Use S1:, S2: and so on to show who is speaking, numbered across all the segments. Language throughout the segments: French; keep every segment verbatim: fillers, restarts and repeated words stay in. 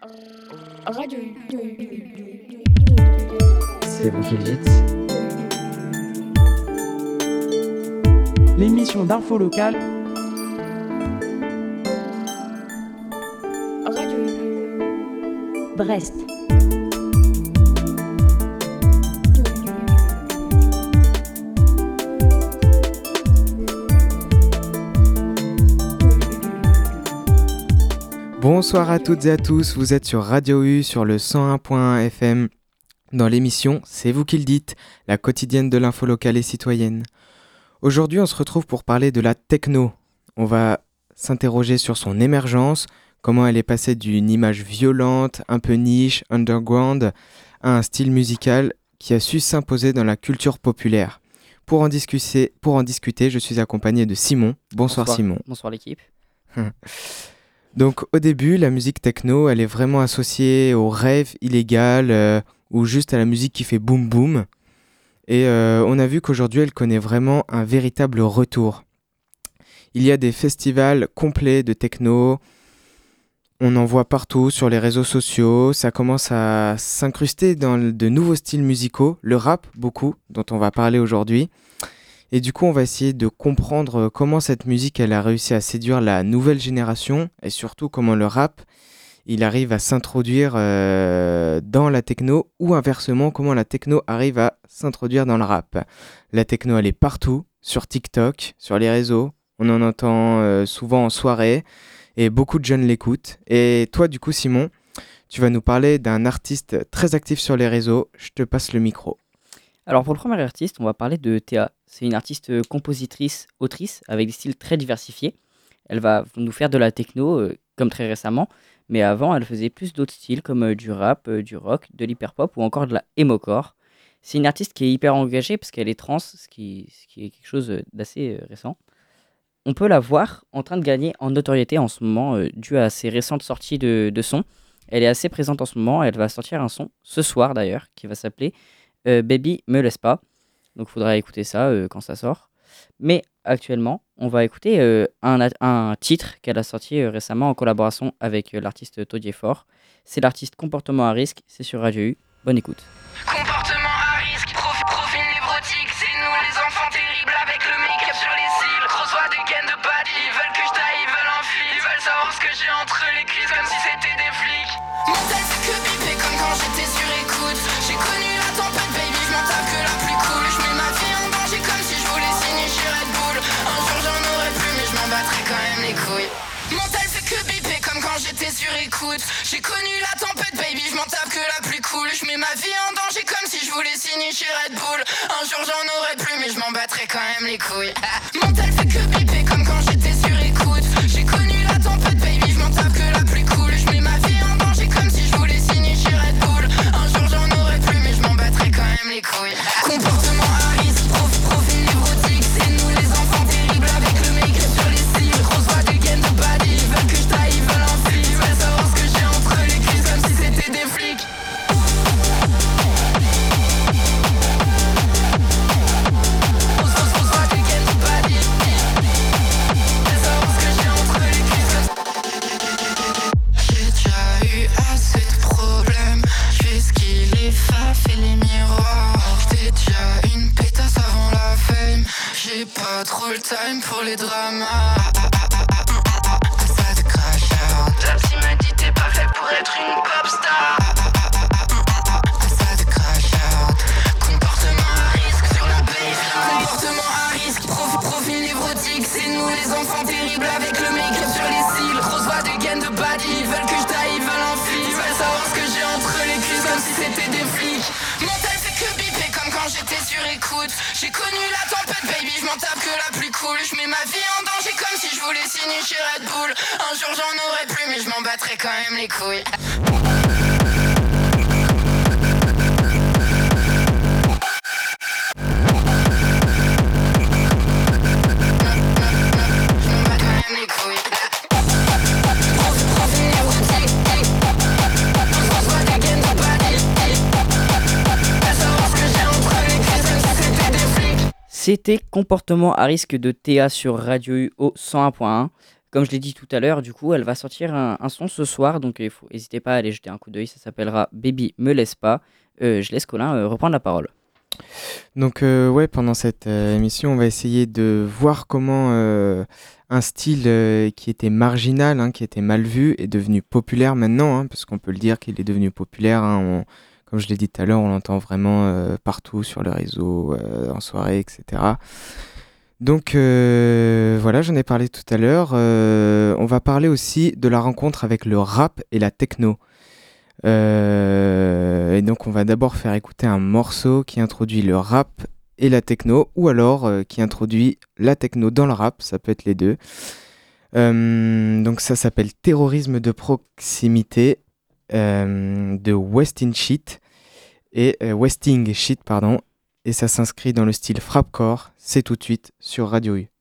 S1: Radio.
S2: C'est vous qui le dites.
S3: L'émission d'info locale.
S1: Radio.
S4: Brest.
S5: Bonsoir à toutes et à tous, vous êtes sur Radio U sur le cent un point un F M dans l'émission C'est vous qui le dites, la quotidienne de l'info locale et citoyenne. Aujourd'hui on se retrouve pour parler de la techno. On va s'interroger sur son émergence, comment elle est passée d'une image violente, un peu niche, underground, à un style musical qui a su s'imposer dans la culture populaire. Pour en discuter, pour en discuter je suis accompagné de Simon. Bonsoir,
S2: Bonsoir.
S5: Simon.
S2: Bonsoir l'équipe.
S5: Donc au début, la musique techno, elle est vraiment associée au rêve illégal euh, ou juste à la musique qui fait boum boum. Et euh, on a vu qu'aujourd'hui, elle connaît vraiment un véritable retour. Il y a des festivals complets de techno, on en voit partout sur les réseaux sociaux, ça commence à s'incruster dans de nouveaux styles musicaux, le rap beaucoup, dont on va parler aujourd'hui. Et du coup, on va essayer de comprendre comment cette musique elle a réussi à séduire la nouvelle génération et surtout comment le rap il arrive à s'introduire euh, dans la techno ou inversement comment la techno arrive à s'introduire dans le rap. La techno elle est partout, sur TikTok, sur les réseaux, on en entend euh, souvent en soirée et beaucoup de jeunes l'écoutent. Et toi du coup Simon, tu vas nous parler d'un artiste très actif sur les réseaux, je te passe le micro.
S2: Alors pour le premier artiste, on va parler de Théa. C'est une artiste euh, compositrice, autrice, avec des styles très diversifiés. Elle va nous faire de la techno, euh, comme très récemment, mais avant, elle faisait plus d'autres styles, comme euh, du rap, euh, du rock, de l'hyperpop ou encore de la emocore. C'est une artiste qui est hyper engagée parce qu'elle est trans, ce qui, ce qui est quelque chose euh, d'assez euh, récent. On peut la voir en train de gagner en notoriété en ce moment, euh, dû à ses récentes sorties de, de sons. Elle est assez présente en ce moment, elle va sortir un son, ce soir d'ailleurs, qui va s'appeler euh, Baby me laisse pas. Donc il faudra écouter ça euh, quand ça sort. Mais actuellement, on va écouter euh, un, un titre qu'elle a sorti euh, récemment en collaboration avec euh, l'artiste Todier Fort. C'est l'artiste Comportement à risque, c'est sur Radio U. Bonne écoute.
S6: Comportement à risque, profi- profil névrotique, c'est nous les enfants terribles avec le make-up sur les cils. Grosse voix de gain de bad, ils veulent que je taille, ils veulent un fil, ils veulent savoir ce que j'ai entre les cuisses comme si c'était des flics. Mon tel fait que piper comme quand j'étais sur écoute. J'ai connu la tempête baby, je m'en tape que la plus cool. Je mets ma vie en danger comme si je voulais signer chez Red Bull. Un jour j'en aurais plus mais je m'en battrais quand même les couilles. Mon tel fait que piper comme quand j'étais sur écoute. J'ai connu la tempête baby, je m'en tape que la plus cool. Je mets ma vie en danger comme si je voulais signer chez Red Bull. Un jour j'en aurais plus mais je m'en battrais quand même les couilles. Mon tel fait que piper comme quand j'étais sur écoute. J'ai connu la tempête baby, je m'en tape que la plus cool. Je mets ma vie en danger comme si je voulais signer chez Red Bull. Un jour j'en aurais plus mais je m'en battrais quand même les couilles. Comportement à risque, prof, profil névrotique, c'est nous les enfants terribles avec le make-up sur les cils. Grosse voix de gain de bad, ils veulent que je taille, ils veulent un fil, ils veulent savoir ce que j'ai entre les cuisses comme si c'était des flics. Grosse, grosse, grosse voix de gain de bad, ils veulent savoir ce que j'ai entre les cuisses comme J'ai déjà eu assez de problèmes. Je fais ce qu'il est faf et les miroirs. J'étais déjà une pétasse avant la fame. J'ai pas trop le time pour les dramas. Ça te crash out. La psy m'a dit t'es pas fait pour être une pop star. Ça te crash out. Comportement à risque sur la baseline. Comportement à risque, prof, profil névrotique, c'est nous les enfants terribles avec le make-up sur les cils. Grosse voix de gain de bad, ils veulent que je taille, ils veulent un fil, ils veulent savoir ce que j'ai entre les cuisses comme si c'était des flics. Mon tel fait que biper comme quand j'étais sur écoute. J'ai connu la tempête baby, je m'en tape que la plus cool. Je mets ma vie en danger comme si je voulais signer chez Red Bull. Un jour j'en aurais plus mais je m'en battrais quand même les couilles.
S2: C'était Comportement à risque de Théa sur Radio U au cent un point un. Comme je l'ai dit tout à l'heure, du coup, elle va sortir un, un son ce soir, donc il faut n'hésitez pas à aller jeter un coup d'œil. Ça s'appellera Baby me laisse pas. Euh, je laisse Colin euh, reprendre la parole.
S5: Donc euh, ouais, pendant cette euh, émission, on va essayer de voir comment euh, un style euh, qui était marginal, hein, qui était mal vu, est devenu populaire maintenant, hein, parce qu'on peut le dire qu'il est devenu populaire. Hein, on- comme je l'ai dit tout à l'heure, on l'entend vraiment euh, partout sur le réseau, euh, en soirée, et cetera. Donc euh, voilà, j'en ai parlé tout à l'heure. Euh, on va parler aussi de la rencontre avec le rap et la techno. Euh, et donc on va d'abord faire écouter un morceau qui introduit le rap et la techno, ou alors euh, qui introduit la techno dans le rap, ça peut être les deux. Euh, donc ça s'appelle Terrorisme de proximité euh, de Westing Shit et euh, Westing Shit pardon, et ça s'inscrit dans le style Frapcore. C'est tout de suite sur Radio U.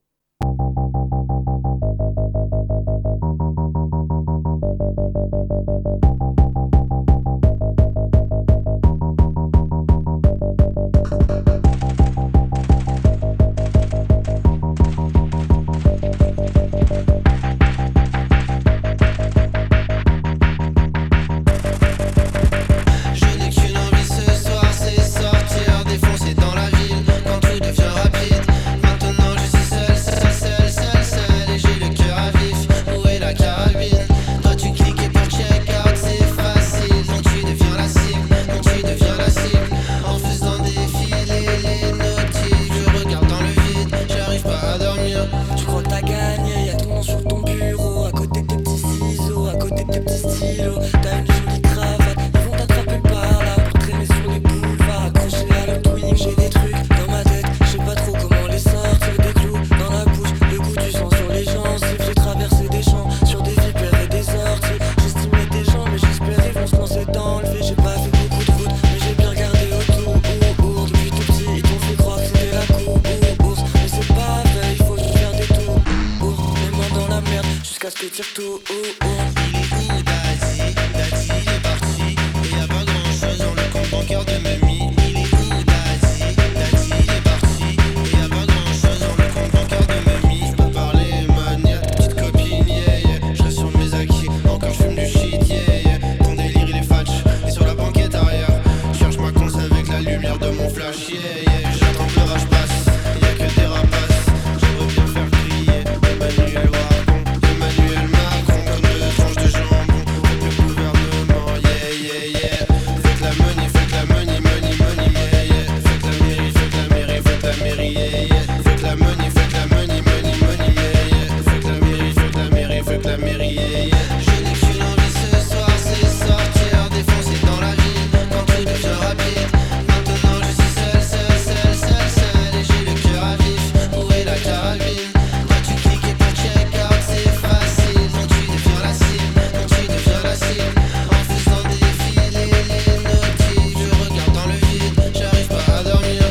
S1: Je n'ai qu'une envie ce soir, c'est sortir, défoncer dans la ville quand tout devient rapide. Maintenant je suis seul, seul, seul, seul, seul et j'ai le cœur à vif. Où est la carabine? Toi tu cliques pour check out, c'est facile. Donc tu deviens la cible, donc tu deviens la cible. En faisant défiler les notifs, je regarde dans le vide, j'arrive pas à dormir. Tu crois que t'as gagné, y'a ton nom sur ton bureau, à côté de tes petits ciseaux, à côté de tes petits stylos. T'as une jolie cravate, ils vont t'attraper par là pour traîner sur les boulevards, accroché à leur twinning. J'ai des trucs dans ma tête, je sais pas trop comment les sortir. Des clous dans la bouche, le goût du sang sur les gencives. J'ai traversé des champs sur des vipères et des orties. J'estimais des gens mais j'espérais ils vont se lancer dans le vide. J'ai pas fait beaucoup de route mais j'ai bien regardé autour. Oh, oh, depuis tout petit ils t'ont fait croire que c'était la cour. Oh, ours, mais c'est pas vrai, il faut faire des tours. Oh, les mains dans la merde jusqu'à ce que tire tout. Oh, oh. Il est où Daddy? Daddy il est parti et y'a pas grand chose dans le compte bancaire de mamie. Il est où Daddy? Daddy il est parti et y'a pas grand chose dans le compte bancaire de mamie. Je peux parler man, y'a ta petite copine, yeah, yeah. Je reste sur mes acquis, encore je fume du shit, yeah, yeah. Ton délire il est fatch et sur la banquette arrière je cherche ma conce avec la lumière de mon flash, yeah, yeah. J'attends que l'orage passe, y'a que des rapaces. J'aimerais bien faire crier Emmanuel Macron, Emmanuel Macron, comme deux tranches de jambon. Faites le gouvernement, yeah, yeah, yeah. Faites la money, faites la money, money, money, yeah, yeah. Faites la mairie, faites la mairie, faites la mairie, yeah, yeah. Faites la money, faites la money, money, money, yeah, yeah. Faites la mairie, faites la mairie, faites la mairie, yeah, yeah. Je n'ai qu'une envie ce soir, c'est sortir, défoncer dans la ville quand tout devient rapide. Maintenant je suis seul, seul, seul, seul, seul et j'ai le cœur à vif. Où est la carabine? Toi tu cliques pour check out, c'est facile. Donc tu deviens la cible, donc tu deviens la cible. En faisant défiler les notifs, je regarde dans le vide, j'arrive pas à dormir.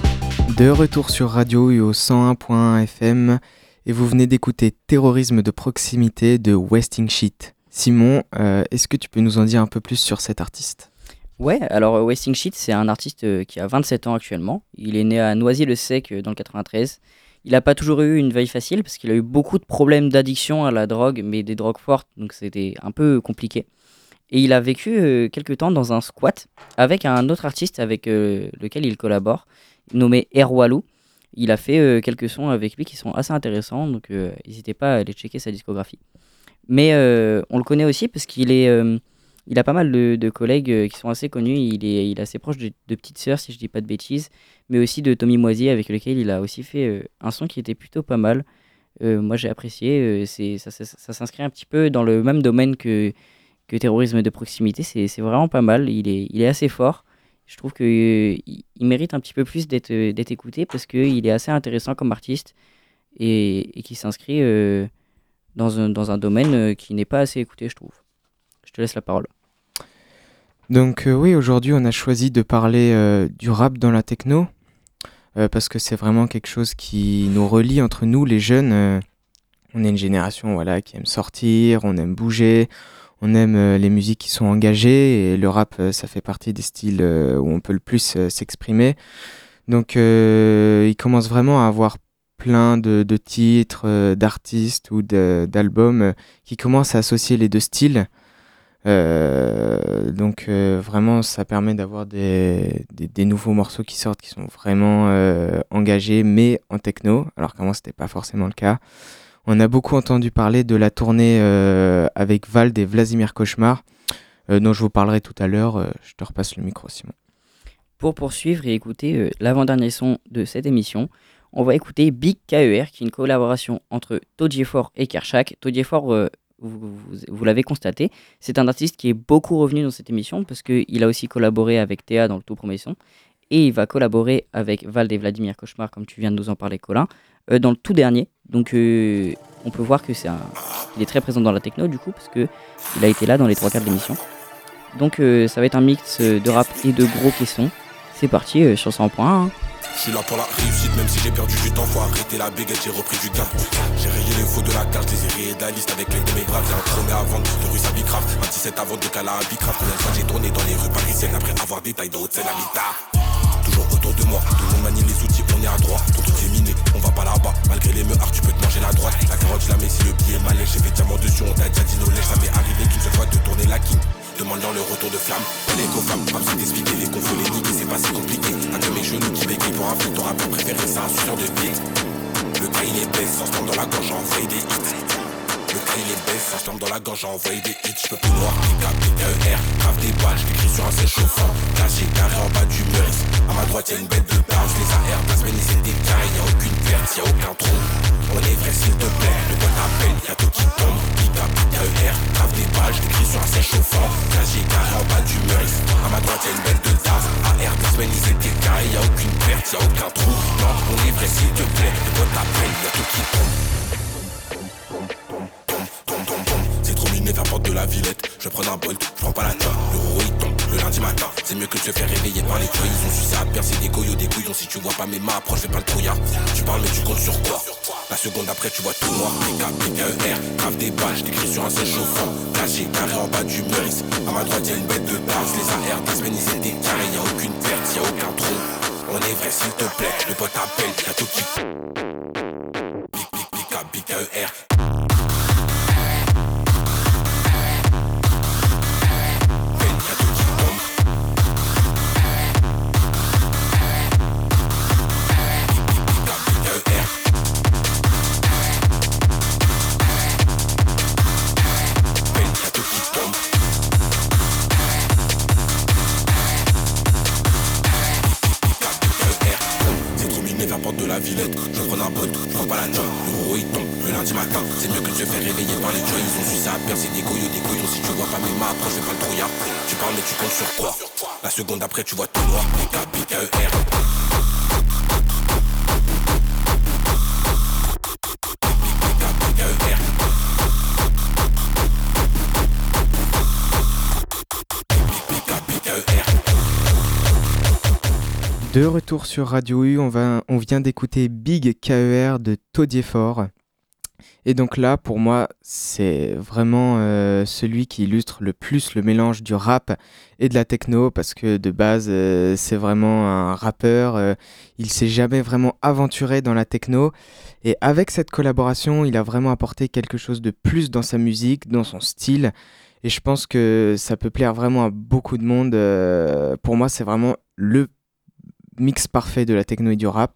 S5: De retour sur Radio U au cent un point un F M et vous venez d'écouter Terrorisme de proximité de Westing Shit. Simon, euh, est-ce que tu peux nous en dire un peu plus sur cet artiste?
S2: Ouais, alors euh, Wasting Shit, c'est un artiste euh, qui a vingt-sept ans actuellement. Il est né à Noisy-le-Sec euh, dans le quatre-vingt-treize. Il n'a pas toujours eu une veille facile parce qu'il a eu beaucoup de problèmes d'addiction à la drogue, mais des drogues fortes, donc c'était un peu compliqué. Et il a vécu euh, quelques temps dans un squat avec un autre artiste avec euh, lequel il collabore, nommé Erwalou. Il a fait euh, quelques sons avec lui qui sont assez intéressants, donc euh, n'hésitez pas à aller checker sa discographie. Mais euh, on le connaît aussi parce qu'il est, euh, il a pas mal de, de collègues euh, qui sont assez connus. Il est, il est assez proche de, de Petite Sœur, si je dis pas de bêtises, mais aussi de Tommy Moisier, avec lequel il a aussi fait euh, un son qui était plutôt pas mal. Euh, moi, j'ai apprécié. Euh, c'est, ça, ça, ça s'inscrit un petit peu dans le même domaine que, que Terrorisme de proximité. C'est, c'est vraiment pas mal. Il est, il est assez fort. Je trouve qu'il il il mérite un petit peu plus d'être, euh, d'être écouté parce qu'il est assez intéressant comme artiste et, et qui s'inscrit euh, dans, un, dans un domaine euh, qui n'est pas assez écouté, je trouve. Je te laisse la parole.
S5: Donc euh, oui, aujourd'hui on a choisi de parler euh, du rap dans la techno euh, parce que c'est vraiment quelque chose qui nous relie entre nous, les jeunes. Euh, on est une génération voilà, qui aime sortir, on aime bouger, on aime euh, les musiques qui sont engagées et le rap euh, ça fait partie des styles euh, où on peut le plus euh, s'exprimer. Donc euh, il commence vraiment à avoir plein de, de titres, euh, d'artistes ou de- d'albums euh, qui commencent à associer les deux styles. Euh, donc euh, vraiment, ça permet d'avoir des, des, des nouveaux morceaux qui sortent qui sont vraiment euh, engagés, mais en techno, alors qu'avant c'était pas forcément le cas. On a beaucoup entendu parler de la tournée euh, avec Vald et Vladimir Cauchemar, euh, dont je vous parlerai tout à l'heure. Euh, je te repasse le micro, Simon.
S2: Pour poursuivre et écouter euh, l'avant-dernier son de cette émission, on va écouter Big K E R, qui est une collaboration entre Todjefort et Kershak. Todjefort, euh, vous, vous, vous l'avez constaté, c'est un artiste qui est beaucoup revenu dans cette émission parce qu'il a aussi collaboré avec Théa dans le tout premier son. Et il va collaborer avec Vald et Vladimir Cauchemar, comme tu viens de nous en parler, Colin, euh, dans le tout dernier. Donc euh, on peut voir que c'est un... il est très présent dans la techno du coup, parce qu'il a été là dans les trois quarts de l'émission. Donc euh, ça va être un mix euh, de rap et de gros caissons. C'est parti euh, sur cent points. Hein.
S3: Je suis là pour la réussite, même si j'ai perdu du temps, faut arrêter la baguette, j'ai repris du gain. J'ai rayé les faux de la carte, les ai de la liste avec l'aide de mes braves. J'ai un chromé à vendre de rue Sabicraft, un dix-sept à vendre de Cala à Bicraft. Combien de fois j'ai tourné dans les rues parisiennes après avoir des tailles de haute scène à l'État. Toujours autour de moi, tout le monde manie les outils, on est à droite. Ton truc est miné, on va pas là-bas. Malgré les meurs, tu peux te manger la droite. La carotte, je la mets si le pied est mal lèche. J'ai fait diamant dessus, on t'a déjà dit no lèche. Ça m'est arrivé qu'une seule fois de tourner la king. Demande-leur le retour de flamme. Les co-femmes, pas besoin d'expliquer les confos, les niquer, c'est pas si compliqué. Un de mes genoux qui bégayent pour un flic, ton rappeur préféré, c'est un suceur de bite. Le gars il est baisse, ça se tombe dans la gorge, j'ai envoyé des hits. Le gars il est baisse, ça se tombe dans la gorge, j'ai envoyé des hits. J'peux plus noir, P K, P K E R, grave des balles, j'écris sur un sel chauffant. Caché, carré en bas du mur. À ma droite y'a une bête de barre, je les A R, la semaine ils étaient carrés, y'a aucune perte, y'a aucun trou. On est vrai s'il te plaît, le bon appel, y'a tout qui tombe. P K, P K E R, grave des balles, j'écris sur un sel chauffant. Caché, carré en bas du mur. À ma droite y'a une bête de taf, A R, la semaine ils étaient carrés, y'a aucune perte, y'a aucun trou. Non, on est vrai s'il te plaît, le bon appel, y'a tout qui tombe. C'est trop miné vers porte de la Villette. Je prends un bolt, je prends pas la note. Le rouleau il tombe le lundi matin. C'est mieux que de se faire réveiller par les toits. Ils ont sucé à percer des goyos, des couillons. Si tu vois pas mes mains, approche, fais pas le trouillard. Tu parles mais tu comptes sur quoi? La seconde après tu vois tout noir. P K, P K E R, grave des balles, j'écris sur un sel chauffant. Caché, carré en bas du mur. À ma droite y'a une bête de tasse. Les A R, la semaine ils étaient carrés. Y'a aucune perte, y'a aucun trou. On est vrai s'il te plaît, le pote appelle, y'a tout qui. P K, P K E R. De la Villette, je prends un pote, je prends pas la job. Le rouleau il tombe le lundi matin. C'est mieux que de se faire réveiller par les joies. Ils ont sucé à percer des goyos, des couillons. Si tu vois pas mes mains, approche, fais pas le trouillard. Tu parles mais tu comptes sur quoi? La seconde après tu vois tout noir. P K, P K E R. P K E R. P K, P K E R.
S5: De retour sur Radio U, on, va, on vient d'écouter Big K E R de Todjefort. Et donc là, pour moi, c'est vraiment euh, celui qui illustre le plus le mélange du rap et de la techno, parce que de base, euh, c'est vraiment un rappeur. Euh, il s'est jamais vraiment aventuré dans la techno. Et avec cette collaboration, il a vraiment apporté quelque chose de plus dans sa musique, dans son style. Et je pense que ça peut plaire vraiment à beaucoup de monde. Euh, pour moi, c'est vraiment le mix parfait de la techno et du rap,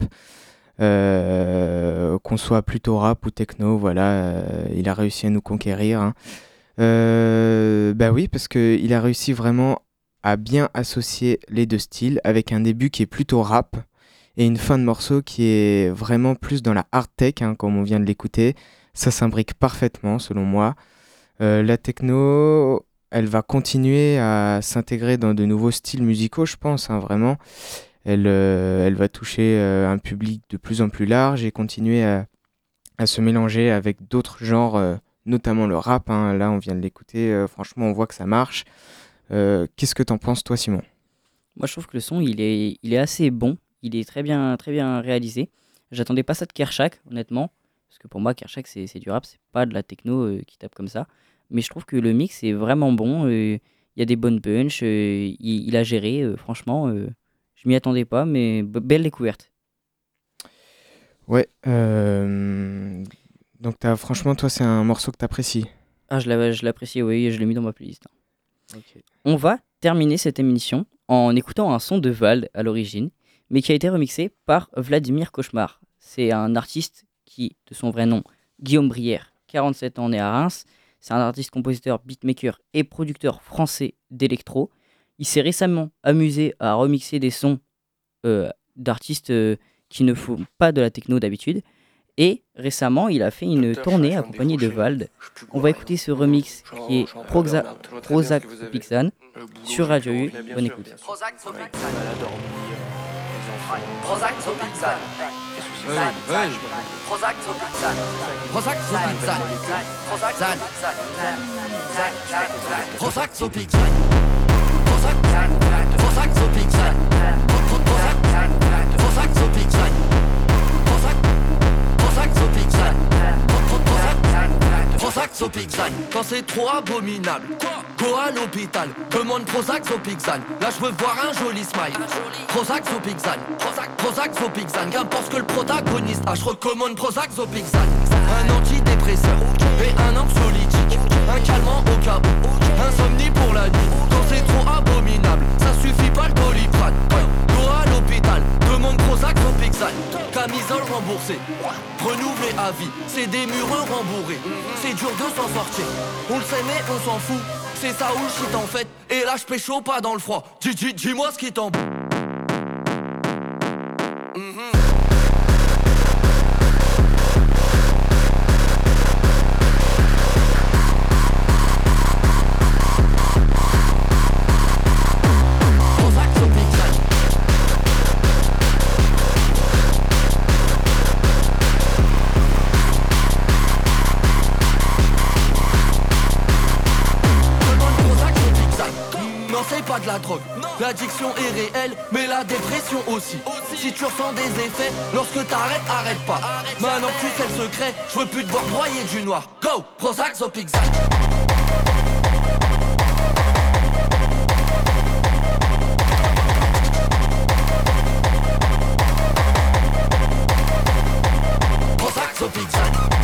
S5: euh, qu'on soit plutôt rap ou techno, voilà, euh, il a réussi à nous conquérir. Hein. Euh, bah oui, parce qu'il a réussi vraiment à bien associer les deux styles, avec un début qui est plutôt rap, et une fin de morceau qui est vraiment plus dans la hard tech, hein, comme on vient de l'écouter. Ça s'imbrique parfaitement, selon moi. Euh, la techno, elle va continuer à s'intégrer dans de nouveaux styles musicaux, je pense, hein, vraiment. Elle, euh, elle va toucher euh, un public de plus en plus large et continuer à, à se mélanger avec d'autres genres, euh, notamment le rap. Hein. Là, on vient de l'écouter. Euh, franchement, on voit que ça marche. Euh, qu'est-ce que t'en penses, toi, Simon?
S2: Moi, je trouve que le son, il est, il est assez bon. Il est très bien, très bien réalisé. J'attendais pas ça de Kershak, honnêtement. Parce que pour moi, Kershak, c'est, c'est du rap. C'est pas de la techno euh, qui tape comme ça. Mais je trouve que le mix est vraiment bon. Il y a des bonnes punches. Euh, il, il a géré, euh, franchement... Euh, Je m'y attendais pas, mais b- belle découverte.
S5: Ouais, euh, donc t'as, franchement, toi, c'est un morceau que t'apprécies.
S2: Ah, je l'avais- je l'apprécie, oui, je l'ai mis dans ma playlist.
S5: Ok.
S2: On va terminer cette émission en écoutant un son de Vald à l'origine, mais qui a été remixé par Vladimir Cauchemar. C'est un artiste qui, de son vrai nom, Guillaume Brière, quarante-sept ans, né à Reims. C'est un artiste, compositeur, beatmaker et producteur français d'électro. Il s'est récemment amusé à remixer des sons euh, d'artistes euh, qui ne font pas de la techno d'habitude. Et récemment, il a fait une tournée accompagnée de Vald. On va écouter ce remix qui est Proxa- Prozac Pixan sur Radio U. Bonne écoute.
S6: Prozac Zopixan. Prozac Zopixan. Prozac Zopixan. Prozac Zopixan. Prozac Zan. Prozac Zopixan. Prozac Prozac Zopixan. Prozac Zopixan. Prozac Zopixan. Prozac Zopixan. Quand c'est trop abominable, go à l'hôpital, demande Prozac Zopixan. Là je veux voir un joli smile. Prozac Zopixan. Prozac Prozac Zopixan. Qu'importe ce que le protagoniste a, je recommande Prozac Zopixan. Un antidépresseur et un anxiolytique, un calmant au cas où, insomnie pour la nuit. Quand c'est trop abominable, ça suffit pas le doliprane. Go à l'hôpital, demande Prozac Zopixan. Camisole remboursée, renouvelée à vie, c'est des mureux rembourrés. C'est dur de s'en sortir, on le sait mais on s'en fout. C'est ça ou le shit en fait, et là je pécho pas dans le froid. Dis, dis, dis-moi ce qui t'en... Pas de la drogue, l'addiction est réelle, mais la dépression aussi. Si tu ressens des effets, lorsque t'arrêtes, arrête pas. Maintenant que tu sais le secret, je veux plus te voir broyer du noir. Go, Prozac Zopixan. Prozac Zopixan.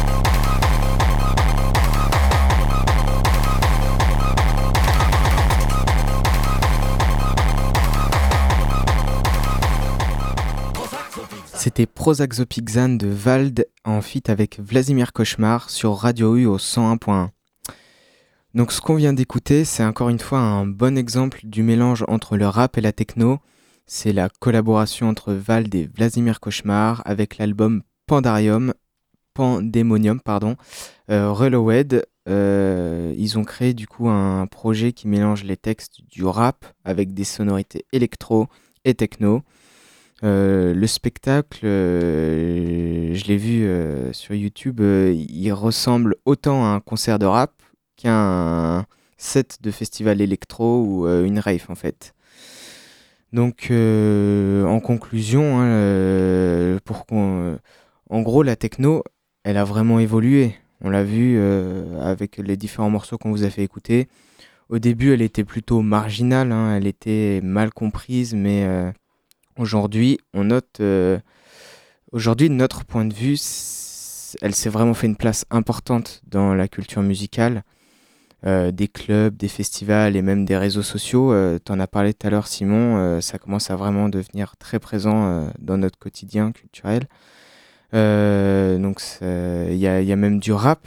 S5: C'était Prozac Zopixan de Vald en feat avec Vladimir Cauchemar sur Radio U au cent un point un. Donc ce qu'on vient d'écouter, c'est encore une fois un bon exemple du mélange entre le rap et la techno. C'est la collaboration entre Vald et Vladimir Cauchemar avec l'album Pandarium, Pandemonium, pardon, euh, Reloaded. Euh, ils ont créé du coup un projet qui mélange les textes du rap avec des sonorités électro et techno. Euh, le spectacle, euh, je l'ai vu euh, sur YouTube, euh, il ressemble autant à un concert de rap qu'à un set de festival électro ou euh, une rave en fait. Donc euh, en conclusion, hein, euh, pour qu'on, euh, en gros la techno, elle a vraiment évolué. On l'a vu euh, avec les différents morceaux qu'on vous a fait écouter. Au début, elle était plutôt marginale, hein, elle était mal comprise, mais euh, Aujourd'hui, on note, euh, aujourd'hui, de notre point de vue, c- elle s'est vraiment fait une place importante dans la culture musicale, euh, des clubs, des festivals et même des réseaux sociaux. Euh, tu en as parlé tout à l'heure, Simon, euh, ça commence à vraiment devenir très présent euh, dans notre quotidien culturel. Euh, donc, il y a, y a même du rap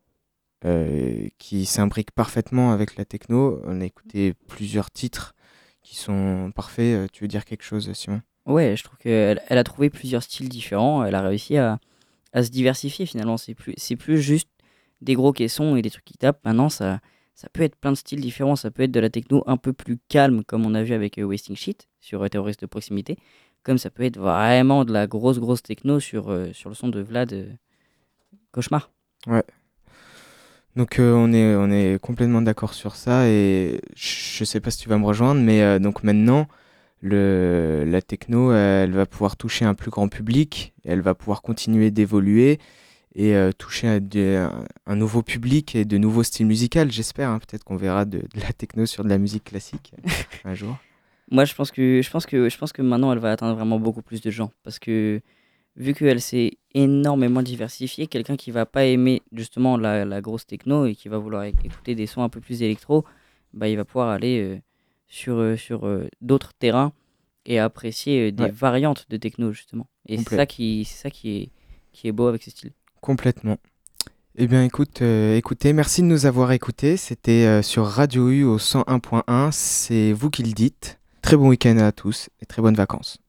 S5: euh, qui s'imbrique parfaitement avec la techno. On a écouté plusieurs titres qui sont parfaits. Euh, Tu veux dire quelque chose, Simon?
S2: Ouais, je trouve qu'elle elle a trouvé plusieurs styles différents. Elle a réussi à, à se diversifier finalement. C'est plus, c'est plus juste des gros caissons et des trucs qui tapent. Maintenant, ça, ça peut être plein de styles différents. Ça peut être de la techno un peu plus calme, comme on a vu avec euh, Wasting Shit sur euh, Terroriste de proximité. Comme ça peut être vraiment de la grosse, grosse techno sur, euh, sur le son de Vlad euh, Cauchemar.
S5: Ouais. Donc euh, on est, on est complètement d'accord sur ça et je sais pas si tu vas me rejoindre, mais euh, donc maintenant, le, la techno, elle va pouvoir toucher un plus grand public, elle va pouvoir continuer d'évoluer et euh, toucher à de- un, un nouveau public et de nouveaux styles musicaux, j'espère. Hein. Peut-être qu'on verra de, de la techno sur de la musique classique un jour.
S2: Moi, je pense que, je pense que, je pense que maintenant, elle va atteindre vraiment beaucoup plus de gens. Parce que, vu qu'elle s'est énormément diversifiée, quelqu'un qui va pas aimer justement la, la grosse techno et qui va vouloir éc- écouter des sons un peu plus électro, bah, il va pouvoir aller euh, sur, euh, sur euh, d'autres terrains et apprécier euh, des
S5: Ouais.
S2: variantes de techno justement. Et c'est
S5: Complet.
S2: ça qui, c'est ça qui est, qui est beau avec ce style.
S5: Complètement. Eh bien, écoute, euh, écoutez, merci de nous avoir écoutés. C'était euh, sur Radio U au cent un point un. C'est vous qui le dites. Très bon week-end à tous et très bonnes vacances.